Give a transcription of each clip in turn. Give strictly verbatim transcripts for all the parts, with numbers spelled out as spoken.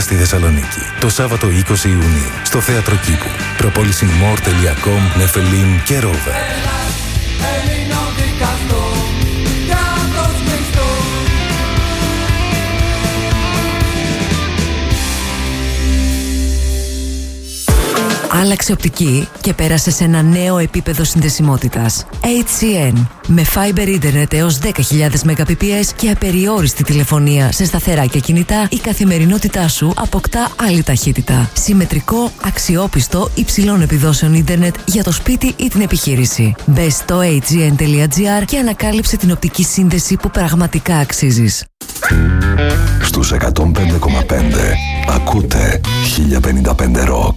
στη Θεσσαλονίκη. Το Σάββατο είκοσι Ιουνίου στο Θέατρο Κήπου. Προπόληση μορ τελεία κομ, Νεφελίν και Ρόβερ. Άλλαξε οπτική και πέρασε σε ένα νέο επίπεδο συνδεσιμότητας. έιτς σι εν. Με Fiber Internet έως δέκα χιλιάδες Mbps και απεριόριστη τηλεφωνία σε σταθερά και κινητά, η καθημερινότητά σου αποκτά άλλη ταχύτητα. Συμμετρικό, αξιόπιστο, υψηλών επιδόσεων ίντερνετ για το σπίτι ή την επιχείρηση. Μπες στο έιτς τζι εν τελεία τζι άρ και ανακάλυψε την οπτική σύνδεση που πραγματικά αξίζεις. Στους εκατόν πέντε κόμμα πέντε ακούτε χίλια πενήντα πέντε Rock.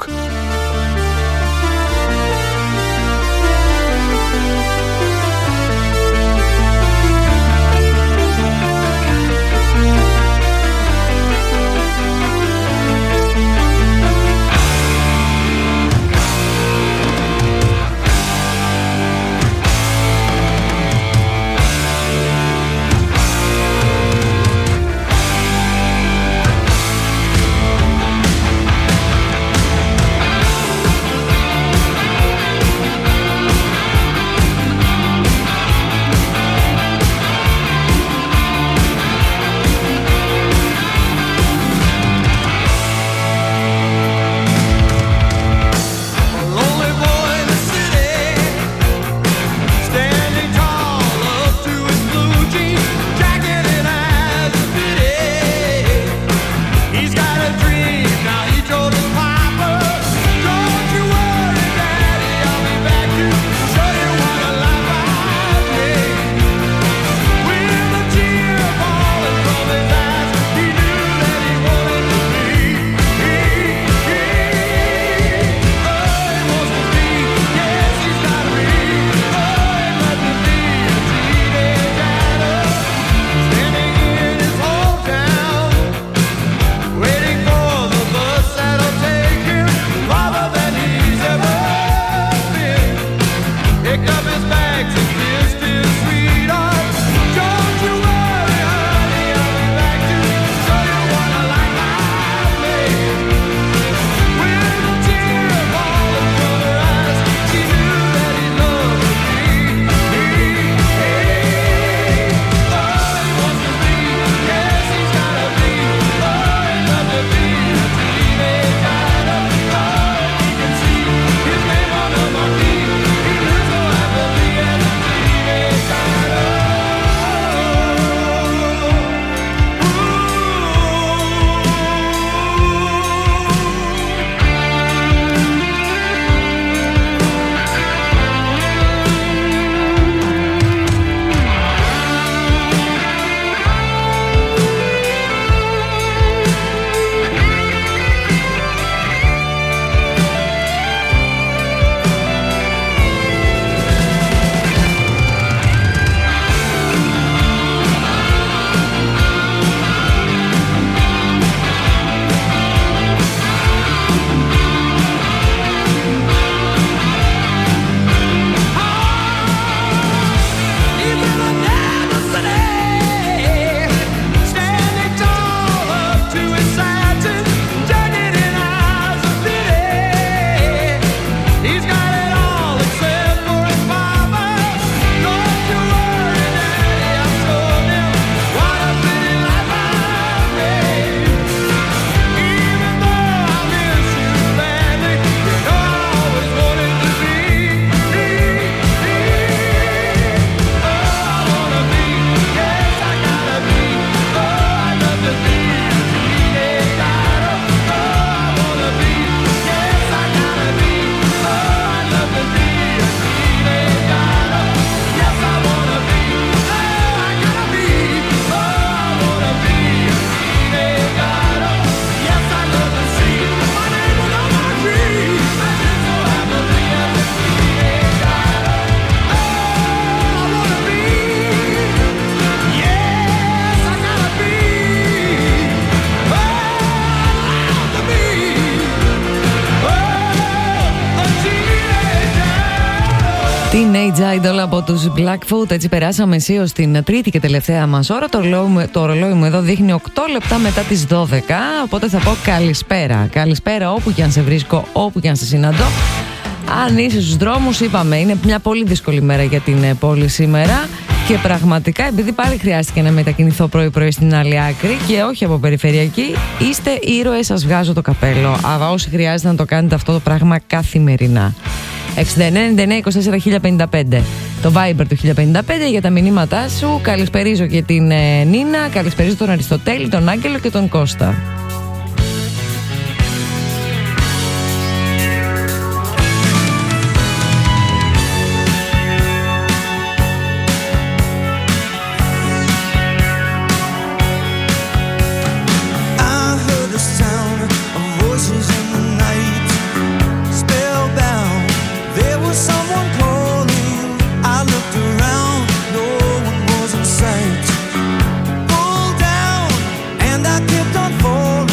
Waiting for Teenage Idol από τους Blackfoot. Έτσι περάσαμε αισίως στην τρίτη και τελευταία μας ώρα. Το ρολόι, το ρολόι μου εδώ δείχνει οκτώ λεπτά μετά τις δώδεκα. Οπότε θα πω καλησπέρα. Καλησπέρα όπου και αν σε βρίσκω, όπου και αν σε συναντώ. Αν είσαι στους δρόμους, είπαμε, είναι μια πολύ δύσκολη μέρα για την πόλη σήμερα. Και πραγματικά, επειδή πάλι χρειάστηκε να μετακινηθώ πρωί-πρωί στην άλλη άκρη και όχι από περιφερειακή, είστε ήρωες, σας βγάζω το καπέλο. Αλλά όσοι χρειάζεται να το κάνετε αυτό το πράγμα καθημερινά. εξήντα εννέα ενενήντα εννέα είκοσι τέσσερα χίλια πενήντα πέντε. Το Viber του χίλια πενήντα πέντε για τα μηνύματά σου. Καλησπερίζω και την ε, Νίνα. Καλησπερίζω τον Αριστοτέλη, τον Άγγελο και τον Κώστα. Fall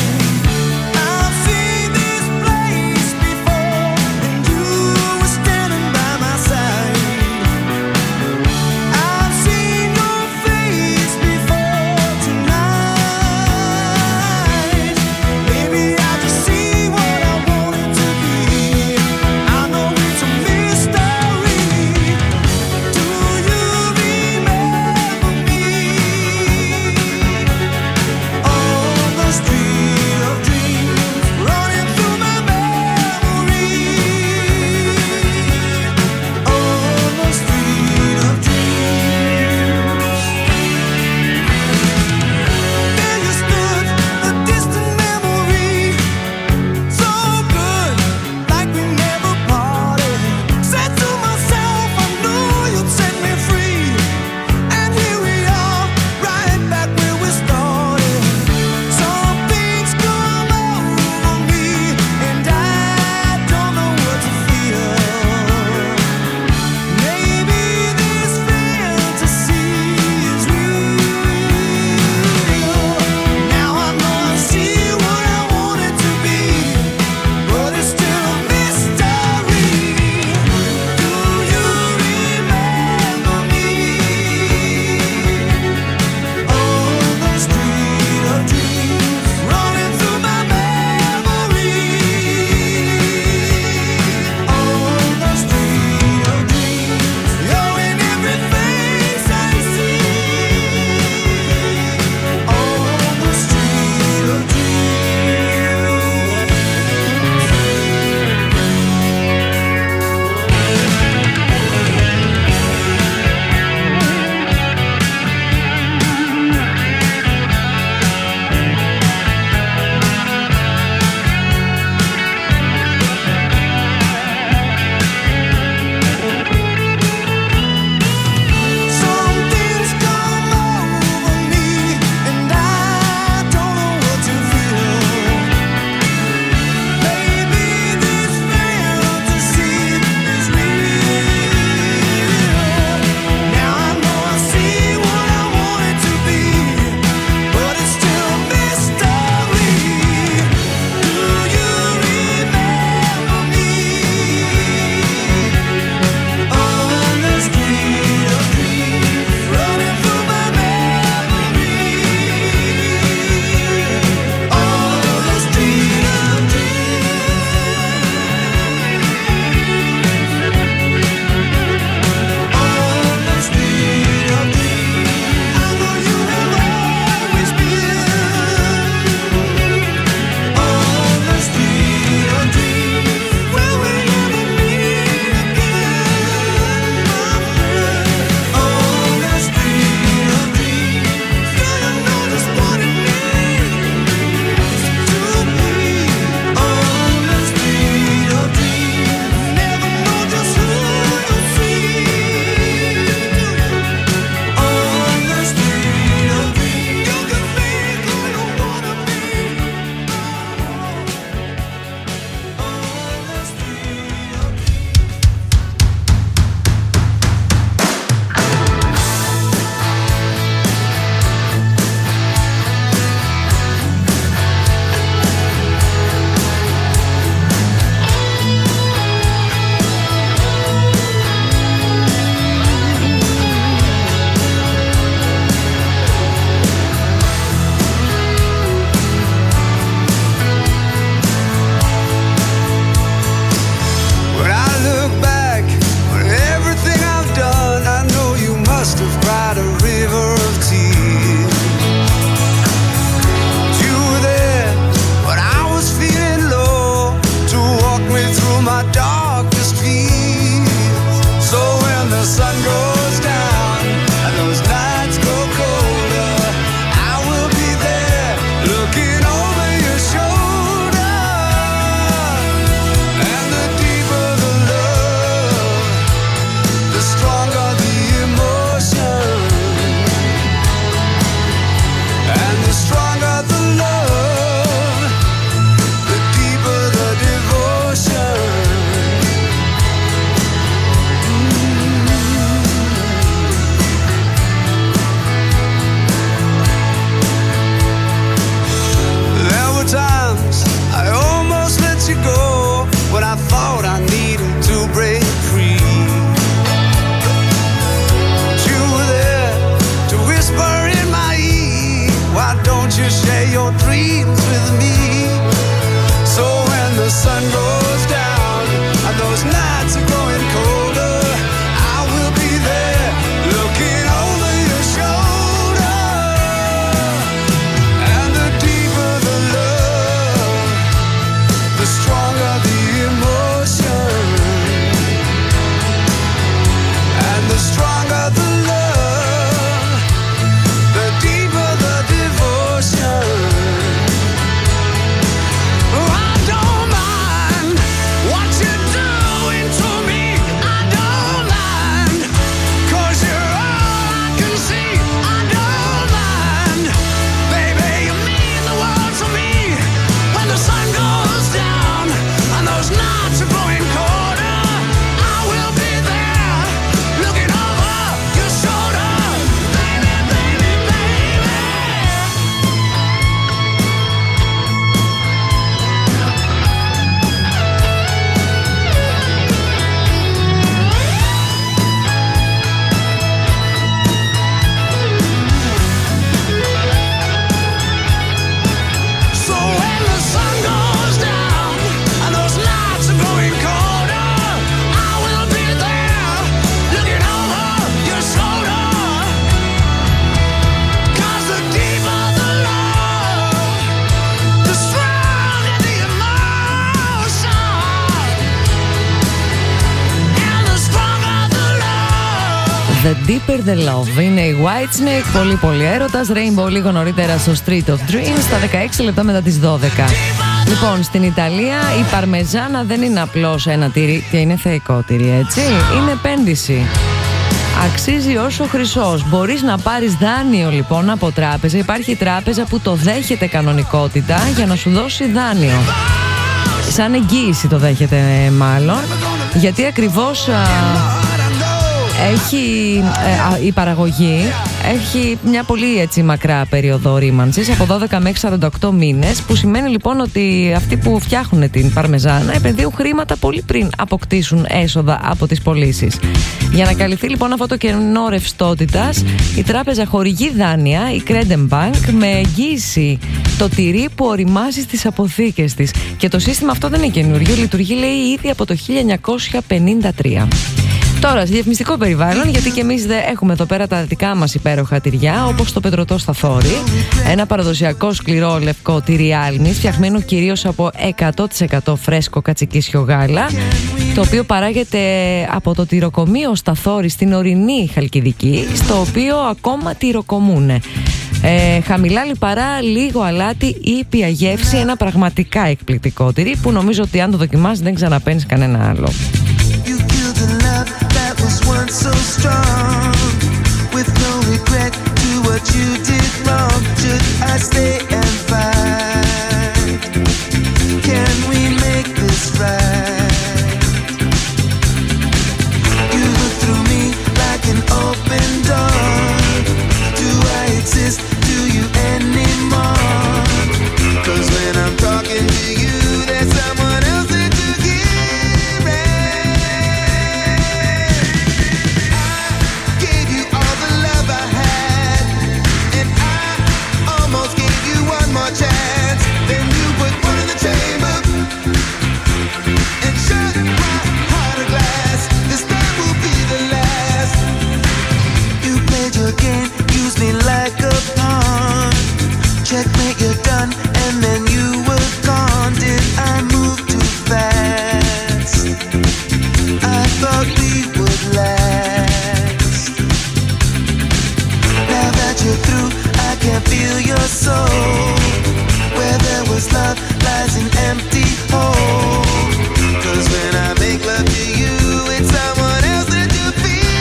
The Deeper the Love. Είναι η Whitesnake, πολύ πολύ έρωτας. Rainbow λίγο νωρίτερα στο Street of Dreams, στα δεκαέξι λεπτά μετά τις δώδεκα. Λοιπόν, στην Ιταλία η παρμεζάνα δεν είναι απλώς ένα τυρί και είναι θεϊκό τυρί, έτσι. Είναι επένδυση. Αξίζει όσο χρυσός. Μπορείς να πάρεις δάνειο λοιπόν από τράπεζα. Υπάρχει τράπεζα που το δέχεται κανονικότητα για να σου δώσει δάνειο. Σαν εγγύηση το δέχεται μάλλον. Γιατί ακριβώς α, έχει ε, η παραγωγή έχει μια πολύ έτσι μακρά περίοδο ρήμανσης, από δώδεκα μέχρι σαράντα οκτώ μήνες, που σημαίνει λοιπόν ότι αυτοί που φτιάχνουν την παρμεζάνα επενδύουν χρήματα πολύ πριν αποκτήσουν έσοδα από τις πωλήσεις. Για να καλυφθεί λοιπόν αυτό το κενό ρευστότητας, η τράπεζα χορηγεί δάνεια, η Credem Bank, με εγγύηση το τυρί που οριμάζει στις αποθήκες της. Και το σύστημα αυτό δεν είναι καινούριο, λειτουργεί λέει ήδη από το χίλια εννιακόσια πενήντα τρία. Τώρα, σε διαφημιστικό περιβάλλον, γιατί και εμείς δεν έχουμε εδώ πέρα τα δικά μας υπέροχα τυριά, όπως το πετρωτό σταθόρι, ένα παραδοσιακό σκληρό λευκό τυρί άλμης, φτιαγμένο κυρίως από εκατό τοις εκατό φρέσκο κατσικίσιο γάλα, το οποίο παράγεται από το τυροκομείο Σταθόρι στην ορεινή Χαλκιδική, στο οποίο ακόμα τυροκομούν. Ε, χαμηλά λιπαρά, λίγο αλάτι, ήπια γεύση, ένα πραγματικά εκπληκτικό τυρί που νομίζω ότι αν το δοκιμάσεις δεν ξαναπαίνεις κανένα άλλο. Was once so strong, with no regret to what you did wrong. Should I stay and fight? Can we make this right? You look through me like an open door. Do I exist to you anymore? 'Cause when I'm talking to you, there's someone else that you hear it. Chance, then you put one in the chamber and shut my heart of glass. This time will be the last. You played your game, used me like a pawn. Checkmate, you're done, and then you were gone. Did I move too fast? I thought we would last. Now that you're through, I can feel your soul. Where there was love lies an empty hole. 'Cause when I make love to you, it's someone else that you're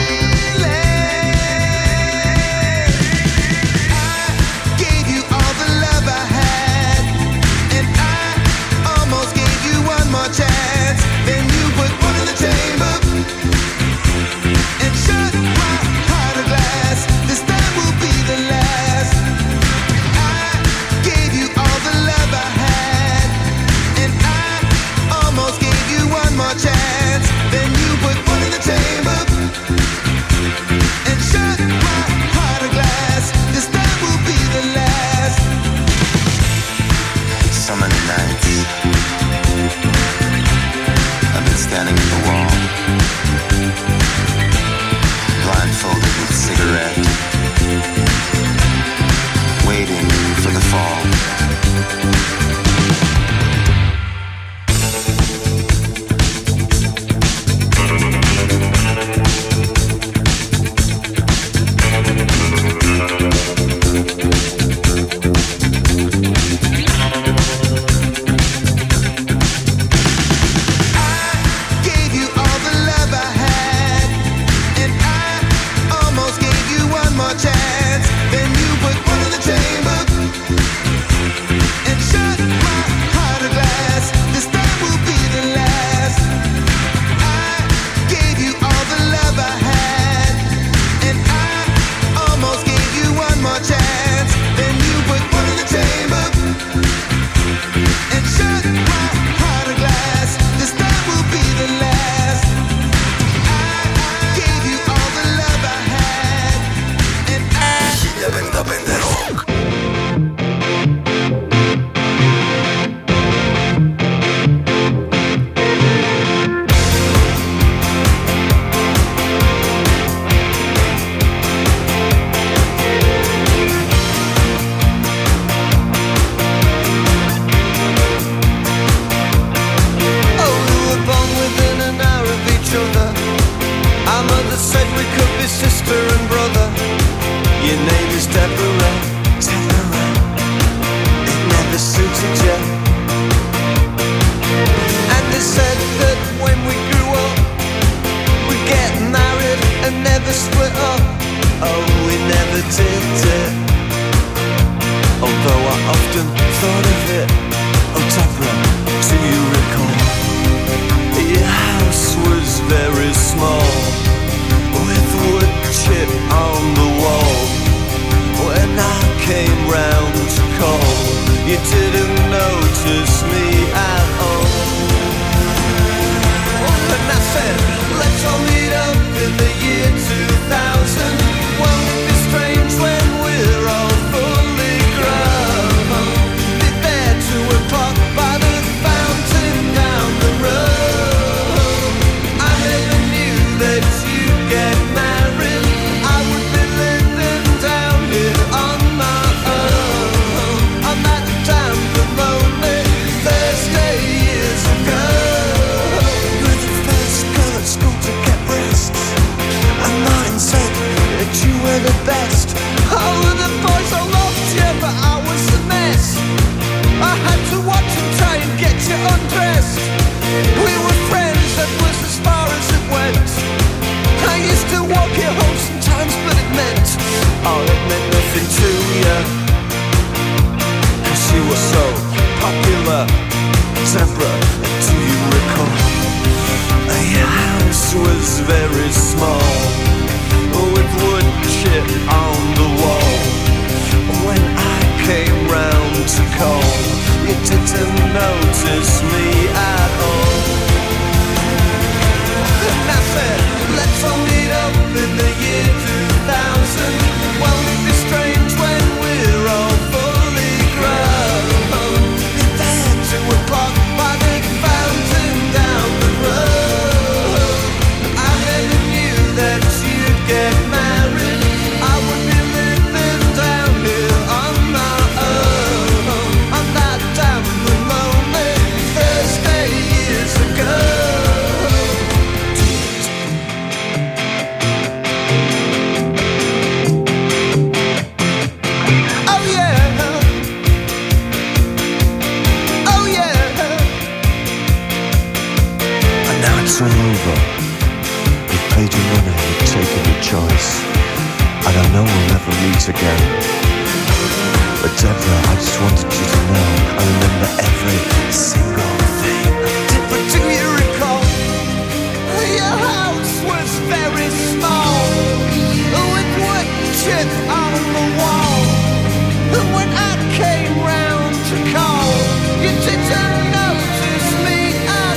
feeling. I gave you all the love I had, and I almost gave you one more chance. Then you put one in the chamber and shut my heart of glass. This time will be the last. Chance, then you put one in the chamber and shut my heart of glass. This time will be the last. So many nights I've been standing at the wall, blindfolded with a cigarette, waiting for the fall. Chance, then you put one in the chamber Deborah, do you recall? Your house was very small, with wood chip on the wall. When I came round to call, you didn't notice me at all. And I said, let's all meet up in the year two thousand. Won't it be strange when we're all fully grown? It's there two o'clock by the fountain down the road. I never knew that you'd get married. I would be living down here on my own, on that damn lonely Thursday years ago. Oh yeah, oh yeah. And now it's all over. We've paid your money, we've taken your choice, and I know we'll never meet again. But Deborah, I just wanted you to know I remember every single thing. Deborah, do you recall? Your house was very small, with wood chip on the wall. And when I came round to call, you didn't notice me at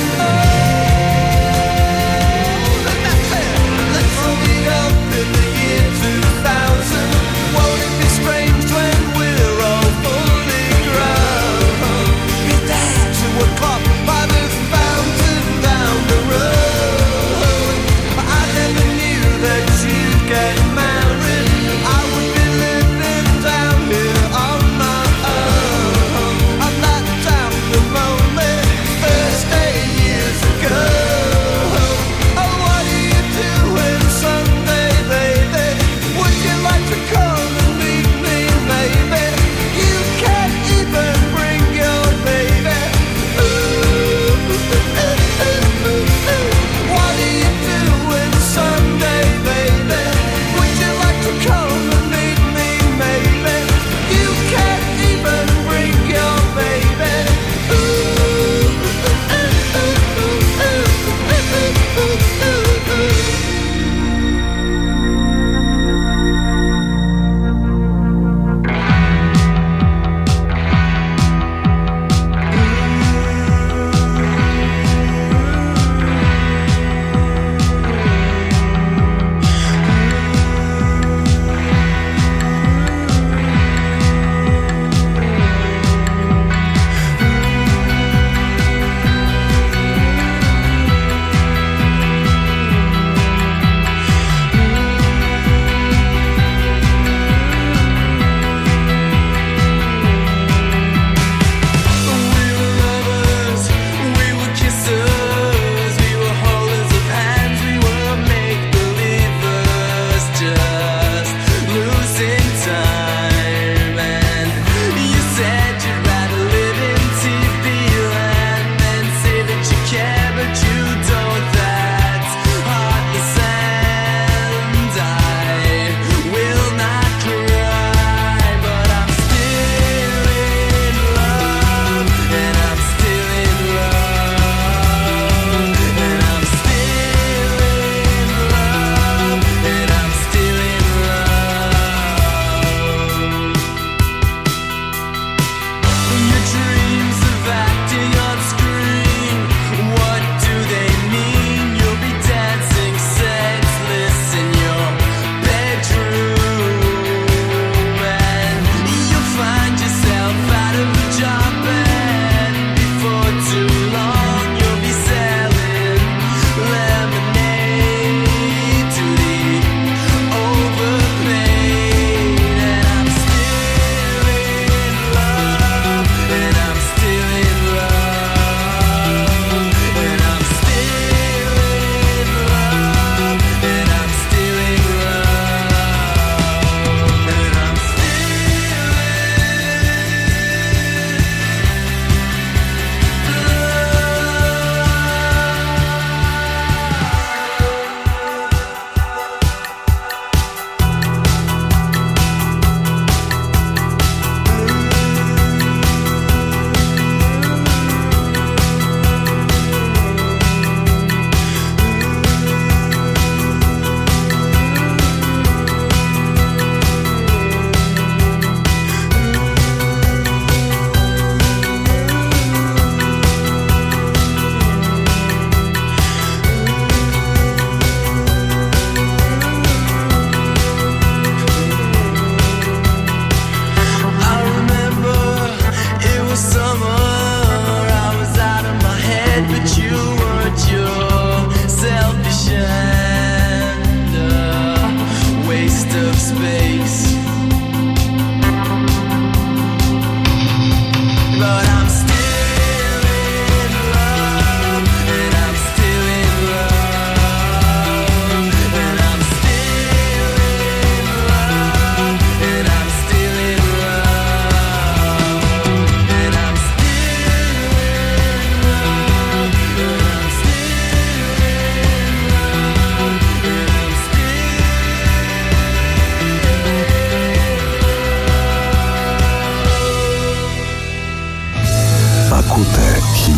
all. And that's it. Let's all meet up in the year two thousand. Won't it be strange when we're all fully grown? Be there two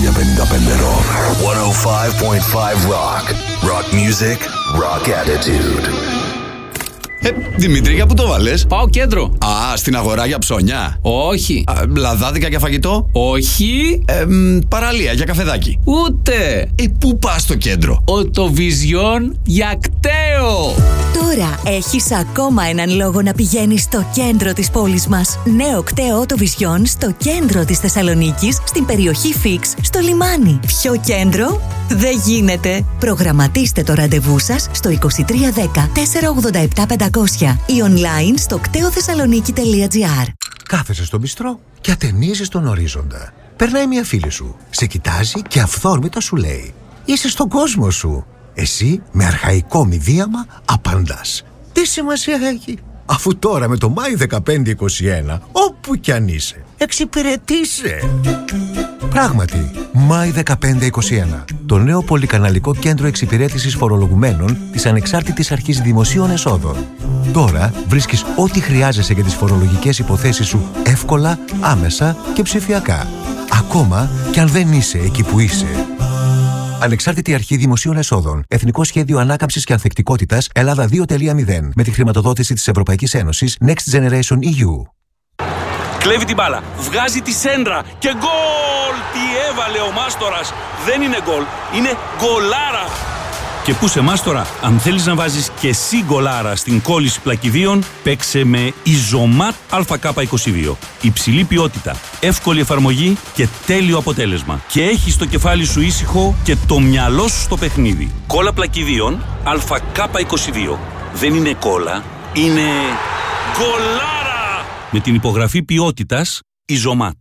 χίλια πενήντα πέντε Rock. εκατόν πέντε κόμμα πέντε Rock. Rock music, rock attitude. Ε, Δημήτρη, για πού το βάλες? Πάω κέντρο. Α, στην αγορά για ψώνια. Όχι. Α, λαδάδικα για φαγητό. Όχι. Ε, μ, παραλία για καφεδάκι. Ούτε. Ε, πού πας στο κέντρο? Οτοβιζιόν για κταίο. Τώρα έχεις ακόμα έναν λόγο να πηγαίνεις στο κέντρο της πόλης μας. Νέο κταίο Οτοβιζιόν στο κέντρο της Θεσσαλονίκης, στην περιοχή Φίξ, στο λιμάνι. Ποιο κέντρο? Δεν γίνεται. Προγραμματίστε το ραντεβού σας στο είκοσι τρία δέκα τετρακόσια ογδόντα επτά πεντακόσια ή online στο κτέοθεσσαλονίκη τελεία τζι άρ. Κάθεσαι στο μπιστρό και ατενίζεις τον ορίζοντα. Περνάει μια φίλη σου, σε κοιτάζει και αυθόρμητα σου λέει: είσαι στον κόσμο σου. Εσύ με αρχαϊκό μηδίαμα απαντάς: τι σημασία έχει, αφού τώρα με το Μάη δεκαπέντε είκοσι ένα όπου κι αν είσαι εξυπηρετείσαι. Πράγματι, Μάη δεκαπέντε είκοσι ένα, το νέο πολυκαναλικό κέντρο εξυπηρέτησης φορολογουμένων της Ανεξάρτητης Αρχής Δημοσίων Εσόδων. Τώρα βρίσκεις ό,τι χρειάζεσαι για τις φορολογικές υποθέσεις σου εύκολα, άμεσα και ψηφιακά. Ακόμα κι αν δεν είσαι εκεί που είσαι. Ανεξάρτητη Αρχή Δημοσίων Εσόδων. Εθνικό Σχέδιο Ανάκαμψης και Ανθεκτικότητας Ελλάδα δύο κόμμα μηδέν. Με τη χρηματοδότηση της Ευρωπαϊκής Ένωσης Next Generation ι γιου. Κλέβει την μπάλα, βγάζει τη σέντρα και γκολ! Τι έβαλε ο Μάστορας! Δεν είναι γκολ, είναι γκολάρα! Και πού σε Μάστορα, αν θέλεις να βάζεις και εσύ γκολάρα στην κόλληση πλακιδίων, παίξε με Ιζωμάτ Α Κ είκοσι δύο. Υψηλή ποιότητα, εύκολη εφαρμογή και τέλειο αποτέλεσμα. Και έχεις το κεφάλι σου ήσυχο και το μυαλό σου στο παιχνίδι. Κόλλα πλακιδίων Α Κ είκοσι δύο. Δεν είναι κόλλα, είναι γκολάρα! Με την υπογραφή ποιότητας Ιζωμάτ.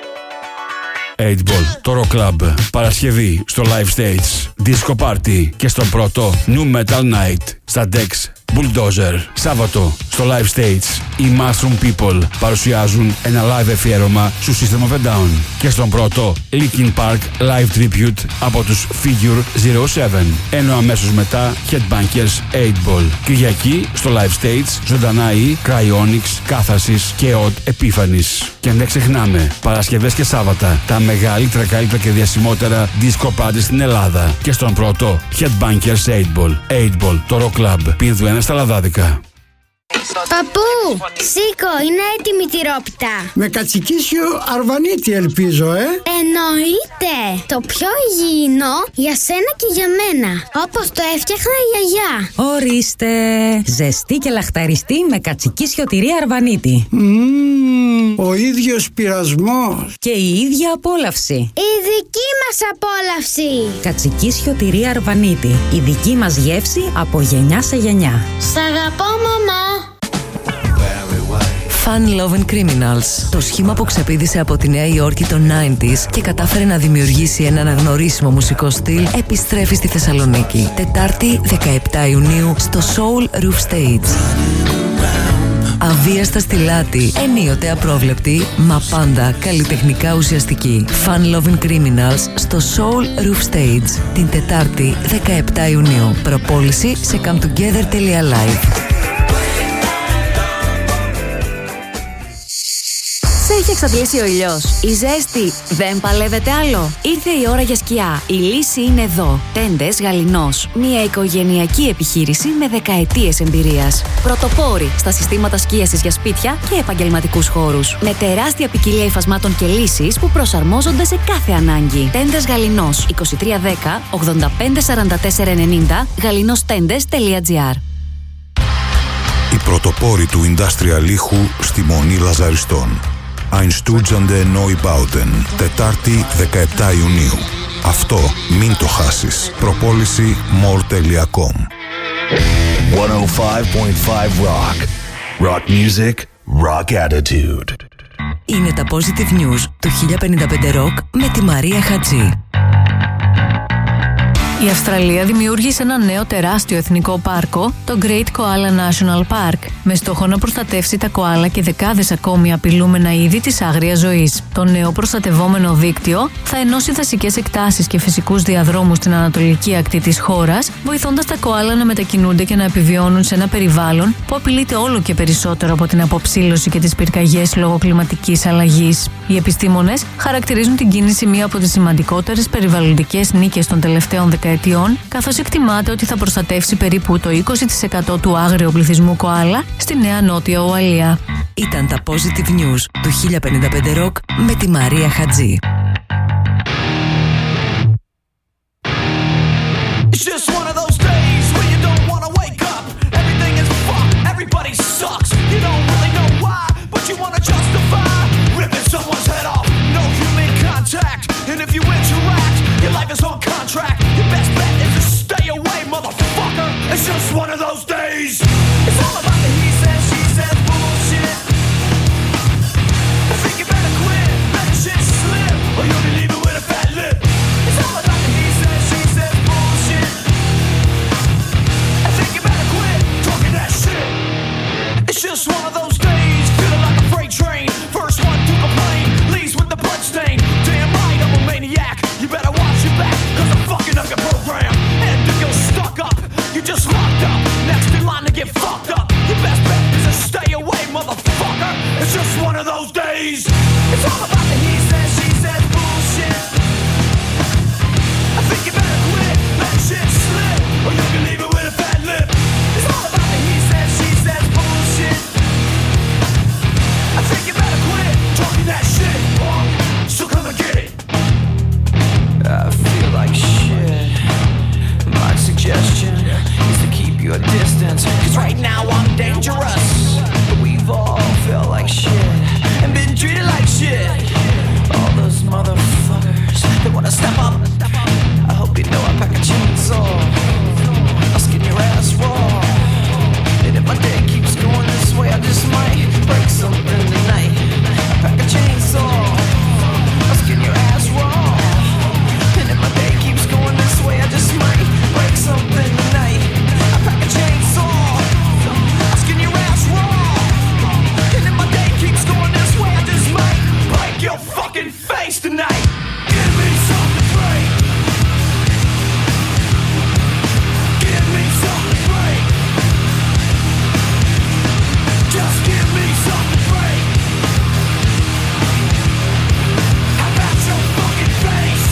οκτώ Ball, το Rock Club, Παρασκευή στο Live Stage, Disco Party και στον πρώτο New Metal Night στα Dex Bulldozer. Σάββατο στο Live Stage οι Mushroom People παρουσιάζουν ένα live αφιέρωμα στο System of a Down και στον πρώτο Linkin Park Live Tribute από τους Figure ζήρο επτά, ενώ αμέσως μετά Headbangers οκτώ Ball. Κυριακή στο Live Stage ζωντανά οι Cryonics, Κάθαρσης και Odd Επίφανης. Και δεν ξεχνάμε, Παρασκευές και Σάββατα τα μεγαλύτερα, καλύτερα και διασημότερα disco party στην Ελλάδα και στον πρώτο Headbangers οκτώ Ball. οκτώ Ball, το Rock Club, Πίνδου ένα στα Λαδάδικα. Παππού, σήκω, είναι έτοιμη η τυρόπιτα. Με κατσικίσιο αρβανίτη ελπίζω, ε. Εννοείται. Το πιο υγιεινό για σένα και για μένα. Όπως το έφτιαχνα η γιαγιά. Ορίστε. Ζεστή και λαχταριστή με κατσικίσιο τυρί αρβανίτη. Mm, ο ίδιος πειρασμός. Και η ίδια απόλαυση. Η δική μας απόλαυση. Κατσικίσιο τυρί αρβανίτη. Η δική μας γεύση από γενιά σε γενιά. Σ' αγαπώ, μαμά. Fun Love and Criminals, το σχήμα που ξεπήδησε από τη Νέα Υόρκη των ενενήντα και κατάφερε να δημιουργήσει ένα αναγνωρίσιμο μουσικό στυλ, επιστρέφει στη Θεσσαλονίκη. Τετάρτη δεκαεπτά Ιουνίου στο Soul Roof Stage. Αβίαστα στη λάτη, ενίοτε απρόβλεπτη, μα πάντα καλλιτεχνικά ουσιαστική. Fun Love and Criminals στο Soul Roof Stage την Τετάρτη δεκαεπτά Ιουνίου. Προπόληση σε cometogether τελεία live. Σε έχει εξαντλήσει ο ήλιος. Η ζέστη δεν παλεύεται άλλο. Ήρθε η ώρα για σκιά. Η λύση είναι εδώ. Τέντες Γαληνός. Μια οικογενειακή επιχείρηση με δεκαετίες εμπειρίας. Πρωτοπόροι στα συστήματα σκίασης για σπίτια και επαγγελματικούς χώρους. Με τεράστια ποικιλία υφασμάτων και λύσεις που προσαρμόζονται σε κάθε ανάγκη. Τέντες Γαληνός. είκοσι τρία δέκα ογδόντα πέντε σαράντα τέσσερα ενενήντα γαληνόστέντες τελεία τζι άρ. Οι πρωτοπόροι του industrial ήχου στη Μονή Λαζαριστών. Einstürzende Neubauten, Τετάρτη δεκαεπτά Ιουνίου. Αυτό μην το χάσεις. Προπόληση μορ τελεία κομ. εκατόν πέντε κόμμα πέντε Rock. Rock music, rock attitude. Είναι τα Positive News του χίλια πενήντα πέντε Rock με τη Μαρία Χατζή. Η Αυστραλία δημιούργησε ένα νέο τεράστιο εθνικό πάρκο, το Great Koala National Park, με στόχο να προστατεύσει τα κοάλα και δεκάδες ακόμη απειλούμενα είδη της άγριας ζωής. Το νέο προστατευόμενο δίκτυο θα ενώσει δασικές εκτάσεις και φυσικούς διαδρόμους στην ανατολική ακτή της χώρας, βοηθώντας τα κοάλα να μετακινούνται και να επιβιώνουν σε ένα περιβάλλον που απειλείται όλο και περισσότερο από την αποψήλωση και τις πυρκαγιές λόγω κλιματικής αλλαγής. Οι επιστήμονες χαρακτηρίζουν την κίνηση μία από τις σημαντικότερες περιβαλλοντικές νίκες των τελευταίων δεκαετιών, καθώς εκτιμάται ότι θα προστατεύσει περίπου το είκοσι τοις εκατό του άγριου πληθυσμού κοάλα στη Νέα Νότια Ουαλία. Ήταν τα Positive News του χίλια πενήντα πέντε Rock με τη Μαρία Χατζή. It's just one of those days where you don't want to wake up. Everything is fucked, everybody sucks. You don't really know why, but you want to justify ripping someone's head off. No human contact, and if you interact, your life is on contract. Your best bet is to stay away, motherfucker. It's just one of those days. It's all about the he says, she says bullshit. I think you better quit, let shit slip, or you'll be leaving with a fat lip. It's all about the he says, she says bullshit. I think you better quit talking that shit. It's just one of those days, feeling like a freight train. First one to complain, leaves with the blood stain. Damn right, I'm a maniac. You better watch your back, cause I'm fucking up your program. And if you're stuck up, you're just locked up. Next in line to get fucked up. Your best bet is to stay away, motherfucker. It's just one of those days. It's all about the he says, she says bullshit. I think you better quit, let shit slip, or you can leave it with a fat lip. It's all about the he says, she says bullshit. I think you better quit talking that shit, punk. So come and get it. I feel like shit. My suggestion is to keep your distance, cause right now I'm dangerous. We've all felt like shit and been treated like shit. All those motherfuckers that wanna step up, I hope you know I pack a chainsaw. I'll skin your ass raw. And if my day keeps going this way, I just might break something tonight. I pack a chainsaw. I'll skin your ass raw. And if my day keeps going this way, I just might break something tonight. I pack a chainsaw. I'll skin your ass raw. And if my day keeps going this way, I just might break your fucking face tonight. Give me something to break. Give me something to break. Just give me something to break. How about your fucking face?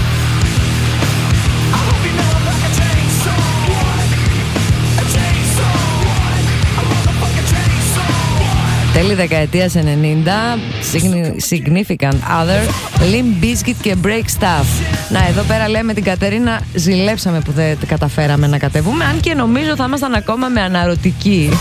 I hope you know I'm like a chainsaw. What? A chainsaw. What? A motherfucking chainsaw. What? Τέλη δεκαετίας ενενήντα, Significant Other, Limp Bizkit και Break Stuff. Να, εδώ πέρα λέμε την Κατερίνα, ζηλέψαμε που δεν καταφέραμε να κατεβούμε, αν και νομίζω θα ήμασταν ακόμα με αναρωτική.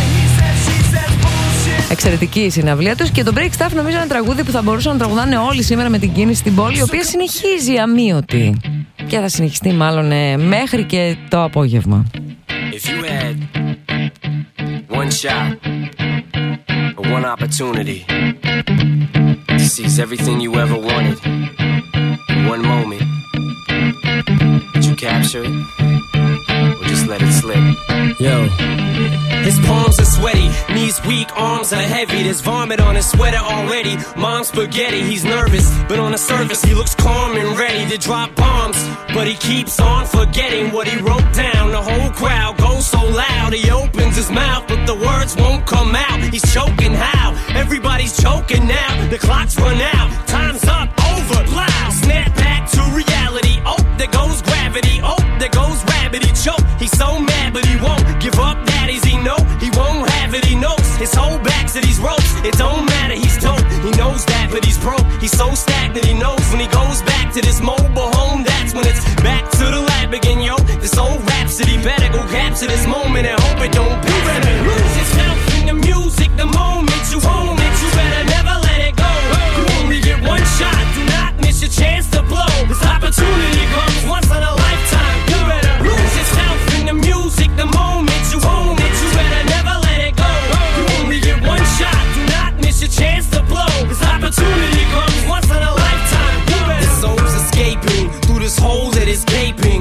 Εξαιρετική η συναυλία τους, και το Break Stuff νομίζω είναι τραγούδι που θα μπορούσαν να τραγουδάνε όλοι σήμερα με την κίνηση στην πόλη, η οποία συνεχίζει αμείωτη και θα συνεχιστεί μάλλον ε, μέχρι και το απόγευμα. If you had one shot or one opportunity to seize everything you ever wanted in one moment, would you capture it or just let it slip? Yo. His palms are sweaty, knees weak, arms are heavy. There's vomit on his sweater already. Mom's spaghetti, he's nervous, but on the surface he looks calm and ready to drop bombs. But he keeps on forgetting what he wrote down. The whole crowd goes so loud, he opens his mouth, but the words won't come out. He's choking how? Everybody's choking now. The clock's run out, time's up, over, loud. Snap back to reality. Oh, there goes gravity. Oh, there goes rabbit. He choke. He's so mad, but he won't give up. Daddies, he know he won't have it. He knows his whole back to these ropes. It don't matter. He's dope. He knows that, but he's broke. He's so stagnant. He knows when he goes back to this mobile home, that's when it's back to the lab again, yo. This old rhapsody better go capture this moment and hope it don't be. You better lose yourself in the music. The moment you own it, you better never let it go. You only get one shot. Do not miss your chance to blow. This opportunity comes once in a lifetime. You better lose yourself in the music. The moment you own it, you better never let it go. You only get one shot. Do not miss your chance to blow. This opportunity comes once in a lifetime. You better. This soul's escaping through this hole that is gaping. This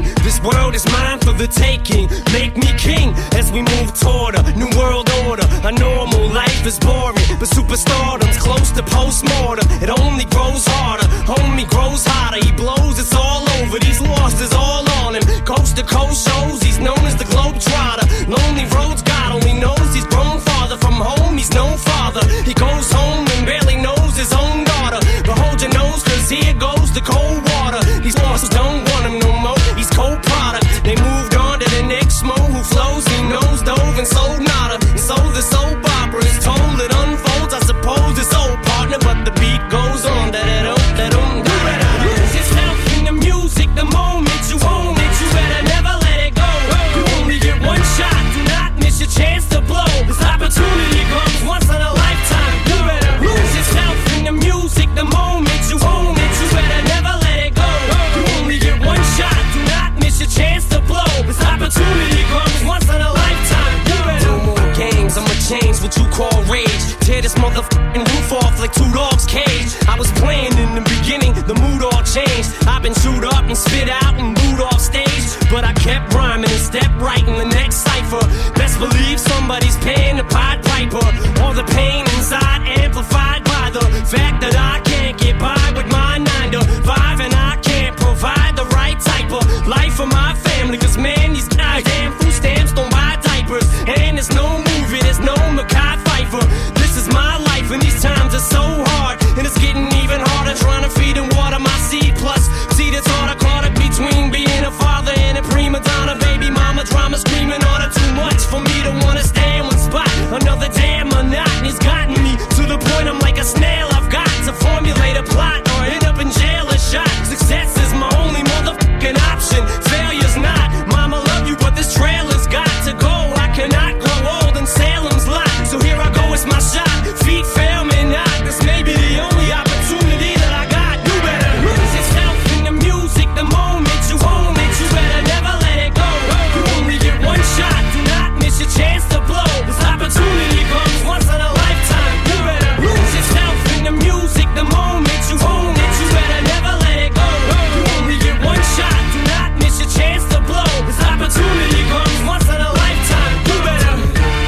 world is mine for the taking. Make me king as we move toward a new world order. A normal life is boring, but superstardom's close to postmortem. It only grows harder, homie grows hotter. He blows, it's all over. These losses all on him. Coast to coast shows, he's known as the Globetrotter. Lonely roads, God only knows he's grown farther from home. He's no father. He goes home and barely knows his own daughter. But hold your nose, cause here goes the cold water. These losses don't want him no more. He's co-product. They moved on to the next mo who flows. He knows dove and sold nada. And so the soap opera is told. It unfolds. I suppose it's old partner, but the beat goes on. That it don't, that don't, you better lose yourself in the music. The moment you own it, you better never let it go. You only get one shot. Do not miss your chance to blow. This opportunity comes once in a lifetime. You better lose yourself in the music. The moment you own it, you better never let it go. You only get one shot. Do not miss your chance to blow. This opportunity comes once in a lifetime. You better no more games. I'ma change what you call rage. Tear this motherfucking roof off like two dogs' cage. I was playing in the beginning, the mood all changed. I've been chewed up and spit out and booed off stage, but I kept rhyming and stepped right in the next cipher. Best believe somebody's paying the Pied Piper. All the pain inside amplified by the fact that I can't get by with my nine to five, and I can't provide the right type of life for my family. Cause man, these goddamn food stamps don't buy diapers, and there's no movie, there's no Mackay Pfeiffer. This is my life and these times are so hard, and it's getting even harder trying to feed and water my seed. Plus, see the thought I caught it between being a father and a prima donna. Baby mama drama screaming order too much for me to wanna stay in one spot. Another damn monotony's gotten me to the point I'm like a snail. I've got to formulate a plot or end up in jail or shot. Success is my only motherfucking option. Failure's not. Mama love you, but this trailer's got to go. I cannot grow old in Salem's lot. So here I go, it's my shot. Feet fail me not. This may be the only opportunity that I got. You better lose yourself in the music. The moment you own it, you better never let it go. You only get one shot. Do not miss your chance to blow. This opportunity comes once in a lifetime. You better lose yourself in the music. The moment you own it, you better never let it go. You only get one shot. Do not miss your chance to blow. This opportunity comes once in a lifetime. You better.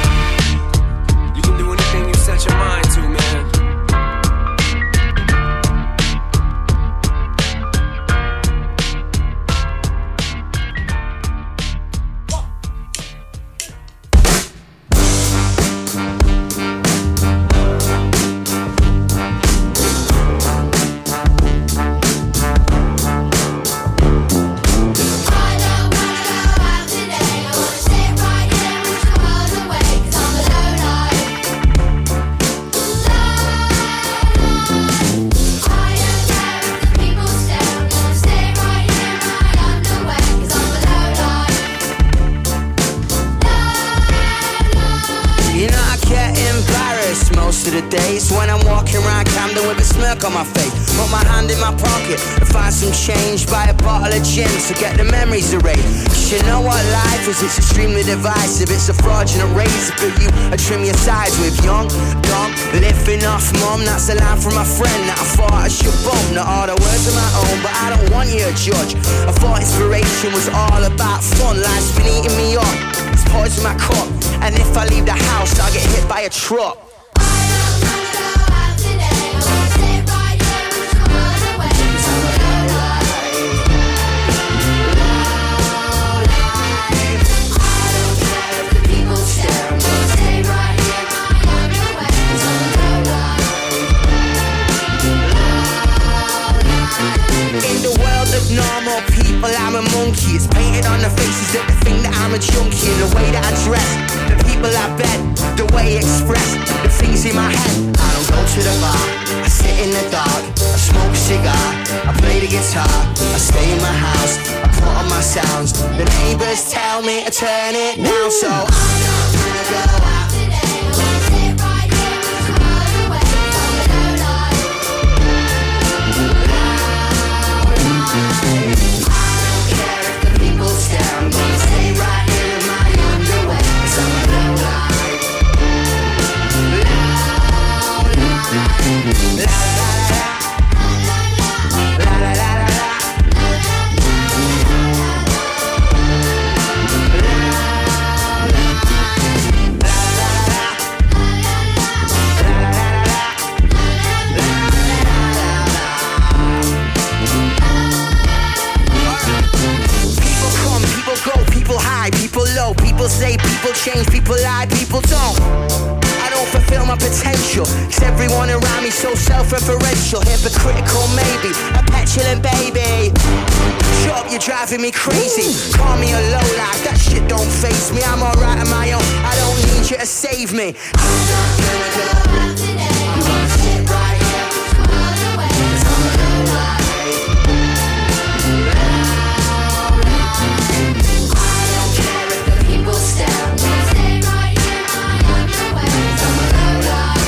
You can do anything you set your mind to, man. You know I get embarrassed most of the days when I'm walking around Camden with a smirk on my face. Put my hand in my pocket and find some change, buy a bottle of gin to get the memories erased. Cause you know what life is, it's extremely divisive. It's a fraudulent razor, but you I trim your sides with. Young, dumb, living off mum. That's a line from my friend that I thought I should bump. Not all the words of my own, but I don't want you to judge. I thought inspiration was all about fun. Life's been eating me up, it's poison my cup, and if I leave the house I'll get hit by a truck. In the world of normal people, I'm a monkey. It's painted on the faces that they think that I'm a junkie. And the way that I dress, the people I bet, the way I express, the things in my head. I don't go to the bar, I sit in the dark, I smoke a cigar, I play the guitar, I stay in my house, I put on my sounds. The neighbors tell me to turn it down, so I'm not gonna go out today. I wanna sit right here with the world away. I'm alone, I don't care if the people stare. I'm gonna stay right here in my underwear. 'Cause I'm a low life. Low life. La la la la. La la la la la. People say people change, people lie, people don't. I don't fulfill my potential, 'cause everyone around me so self-referential. Hypocritical maybe, a petulant baby. Shut up, you're driving me crazy. Call me a lowlife, that shit don't faze me. I'm alright on my own, I don't need you to save me. I'm not gonna go out today. I'm gonna sit right here, smile away, 'cause I'm a lowlife. I don't care if the people stare. I'm gonna stay right here, I am your way, 'cause I'm a lowlife.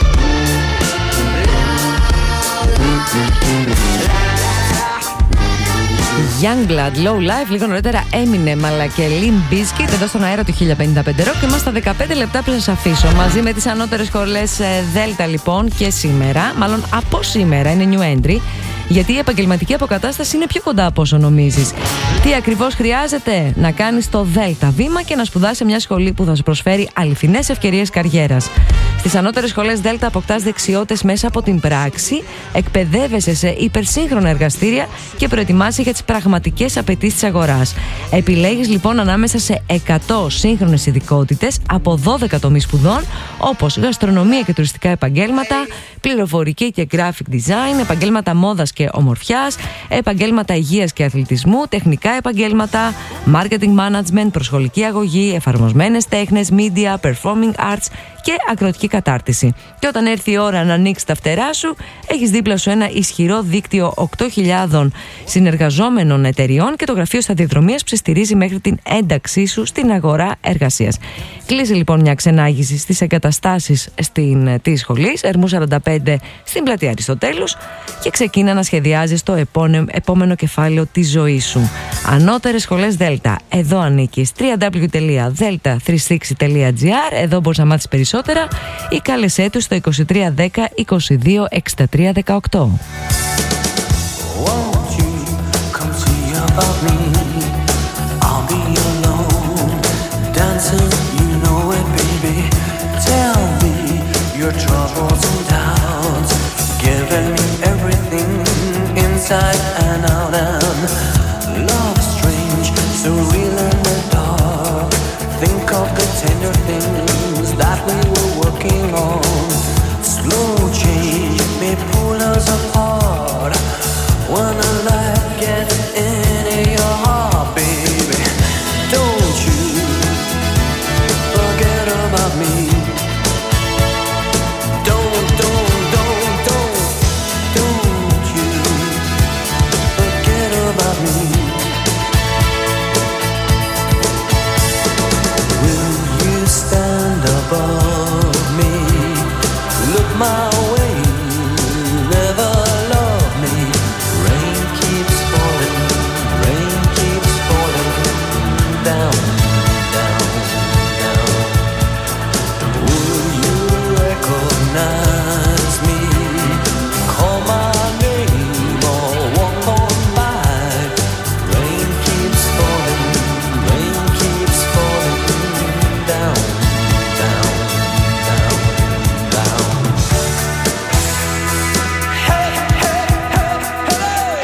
Youngblood, Low Life, λίγο νωρίτερα Eminem αλλά και Limp Bizkit εδώ στον αέρα του χίλια πενήντα πέντε Rock και είμαστε στα δεκαπέντε λεπτά πριν σας αφήσω μαζί με τις ανώτερες σχολές Δέλτα λοιπόν και σήμερα, μάλλον από σήμερα είναι new entry γιατί η επαγγελματική αποκατάσταση είναι πιο κοντά από όσο νομίζεις. Τι ακριβώς χρειάζεται? Να κάνεις το Δέλτα βήμα και να σπουδάσεις σε μια σχολή που θα σου προσφέρει αληθινές ευκαιρίες καριέρας. Στις ανώτερες σχολές Δέλτα αποκτάς δεξιότητες μέσα από την πράξη, εκπαιδεύεσαι σε υπερσύγχρονα εργαστήρια και προετοιμάσαι για τις πραγματικές απαιτήσεις της αγοράς. Επιλέγεις λοιπόν ανάμεσα σε εκατό σύγχρονες ειδικότητες από δώδεκα τομείς σπουδών όπως γαστρονομία και τουριστικά επαγγέλματα, πληροφορική και graphic design, επαγγέλματα μόδας και ομορφιάς, επαγγέλματα υγείας και αθλητισμού, τεχνικά επαγγέλματα, marketing management, προσχολική αγωγή, εφαρμοσμένες τέχνες, media, performing arts και ακροτική κατάρτιση. Και όταν έρθει η ώρα να ανοίξει τα φτερά σου, έχεις δίπλα σου ένα ισχυρό δίκτυο οκτώ χιλιάδες συνεργαζόμενων εταιριών και το γραφείο σταδιοδρομίας που σε στηρίζει μέχρι την ένταξή σου στην αγορά εργασίας. Κλείσει λοιπόν μια ξενάγηση στις εγκαταστάσεις στην, της σχολής, Ερμού σαράντα πέντε στην πλατεία Αριστοτέλους και ξεκίνα να σχεδιάζεις το επόμενο, επόμενο κεφάλαιο της ζωής σου. Ανώτερες σχολές Δέλτα. Εδώ ανήκεις. double-u double-u double-u τελεία δέλτα τριακόσια εξήντα τελεία τζι άρ. Εδώ μπορείς να μάθεις περισσότερα ή κάλεσέ τους στο είκοσι τρία δέκα είκοσι δύο εξήντα τρία δεκαοκτώ. Won't you come see about me? I'll be alone, dancing, you know it, baby. Tell me your troubles and doubts, giving me everything inside and out. And love strange, so real in the dark. Think of the tender things that we were working on. Slow change may pull us apart. When the light gets into your heart, baby, don't you forget about me. Don't, don't, don't, don't, don't you forget about me. Will you stand above me? Look my way, never love me. Rain keeps falling, rain keeps falling down, down, down. Will you recognize me? Call my name or walk on by. Rain keeps falling, rain keeps falling down, down, down, down. Hey, hey, hey, hey.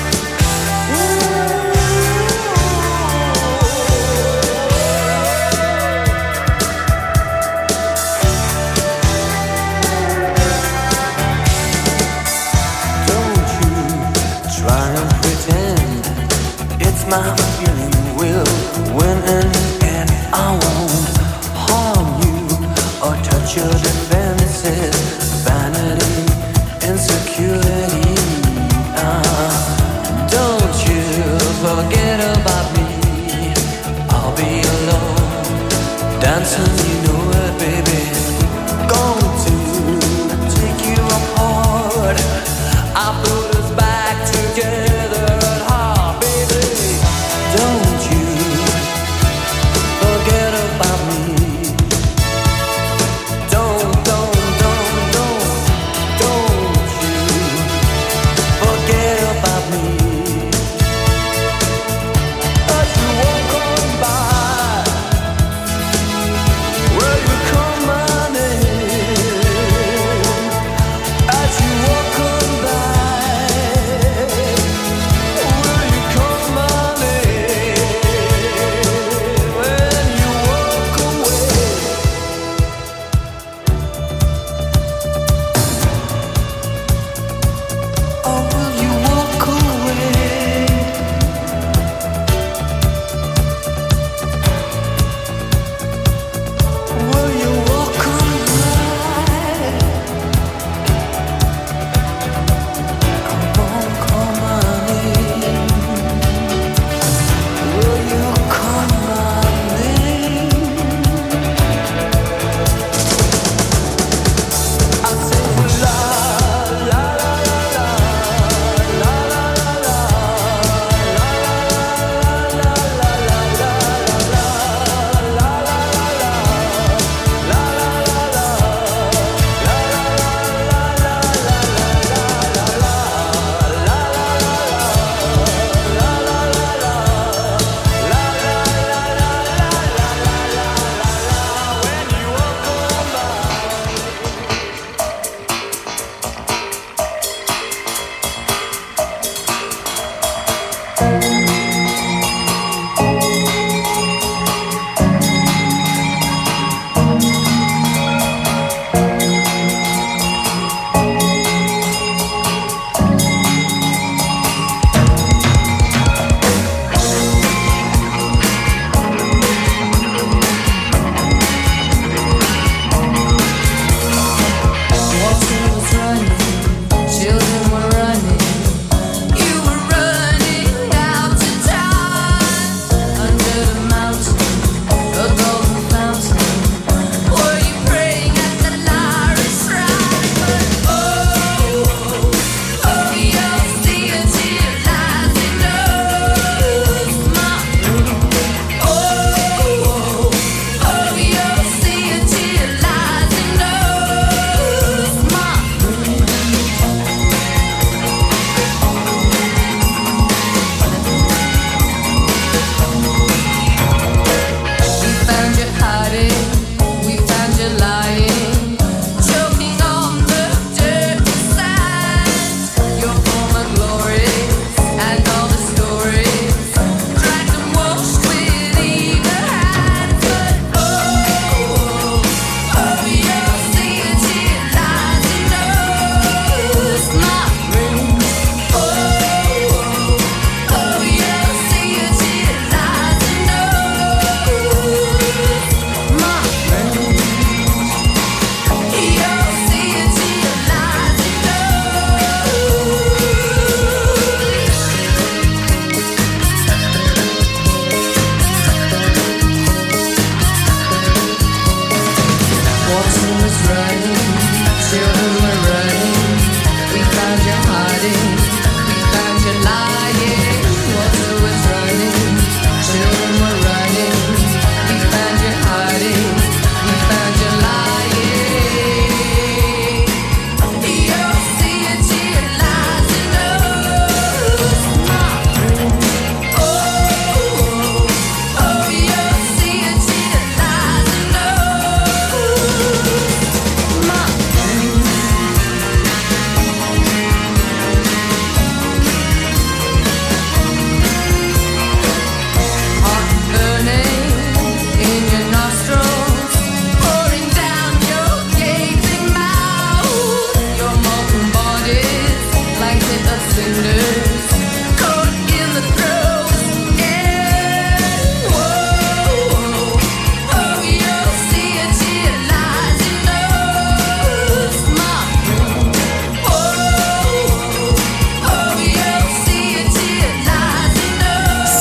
Don't you try and pretend it's my feeling will win in the end. I won't harm you or touch your defenses, vanity, insecurity. Ah, don't you forget about me. I'll be alone, dancing, you know it, baby. Going to take you apart. I put us back together at heart, baby. Don't you forget about me. Don't,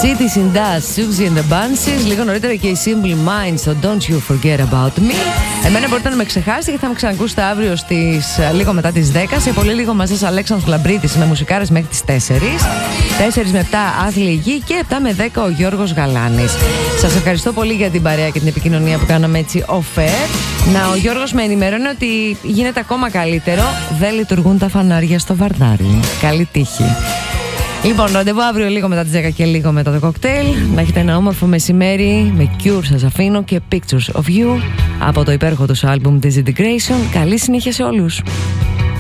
Cities in Dust, Susie and the Banshees. Λίγο νωρίτερα και η Simple Minds, το Don't You Forget About Me. Εμένα μπορείτε να με ξεχάσετε και θα με ξανακούσετε αύριο στις, λίγο μετά τις δέκα. Σε πολύ λίγο μαζί σας Αλέξανδρος Λαμπρίτης με μουσικάρες μέχρι τις τέσσερις. τέσσερις με επτά Άθλη Γη και επτά με δέκα ο Γιώργος Γαλάνης. Σας ευχαριστώ πολύ για την παρέα και την επικοινωνία που κάναμε έτσι off-air. Να, ο Γιώργος με ενημερώνει ότι γίνεται ακόμα καλύτερο. Δεν λειτουργούν τα φανάρια στο Βαρδάρι. Καλή τύχη. Λοιπόν, ραντεβού αύριο λίγο μετά τις δέκα και λίγο μετά το κοκτέιλ. Να έχετε ένα όμορφο μεσημέρι. Με Cure σας αφήνω και Pictures of You από το υπέροχο τους άλμπουμ Disintegration. Καλή συνέχεια σε όλους.